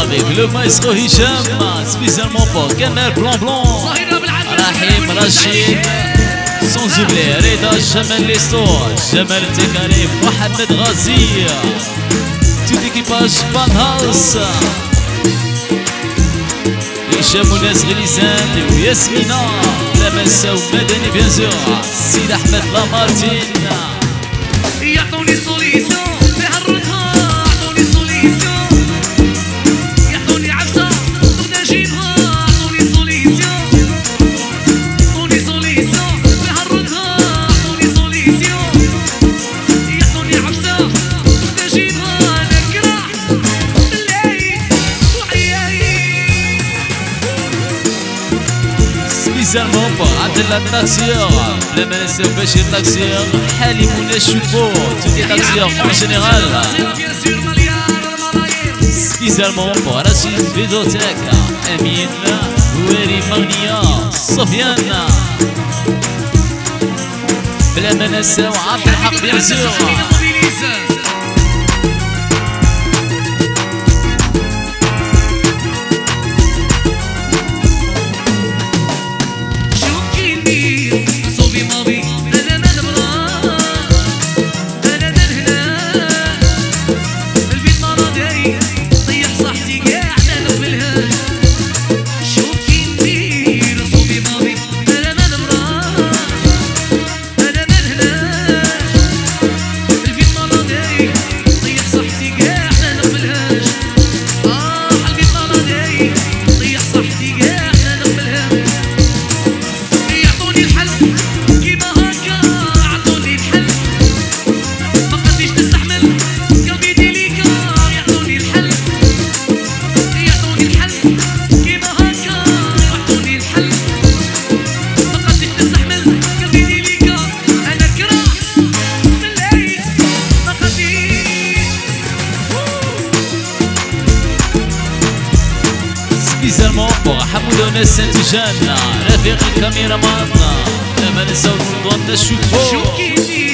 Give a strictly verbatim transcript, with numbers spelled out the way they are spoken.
avec le maestro Hicham, spécialement pour Kamel Blanc Blanc, Rahim Rachid, sans oublier Reda Jamal Lesto, Jamal Tekarif, Mohamed Ghazi, tout l'équipage Fan House, Hicham Ounas Ghilissan et Yasmina, Lamassa ou Madani bien sûr, Sid Ahmed Lamartine. يعطوني سوليسيون نحركها يعطوني سوليسيون يعطوني عفسة نبدا نجيبها يعطوني سوليسيون يعطوني سوليسيون نحركها يعطوني سوليسيون يعطوني عفسة نبدا نجيبها نكره بالليل وعياي Spécialement pour Adel la Taxieur, le ministre Bachir Taxieur, Halim Ounas Choufou, tous les taxieurs en général. Spécialement pour Rachid Vidotech, Amin, Oueri Magnia, Sofiane. Le ministre Abdel Haq bien sûr. Spécialement pour Hamoud Ounas Saint-Tijane, Rafiq الكاميرا مان، لما نسوي نضوى نشوفو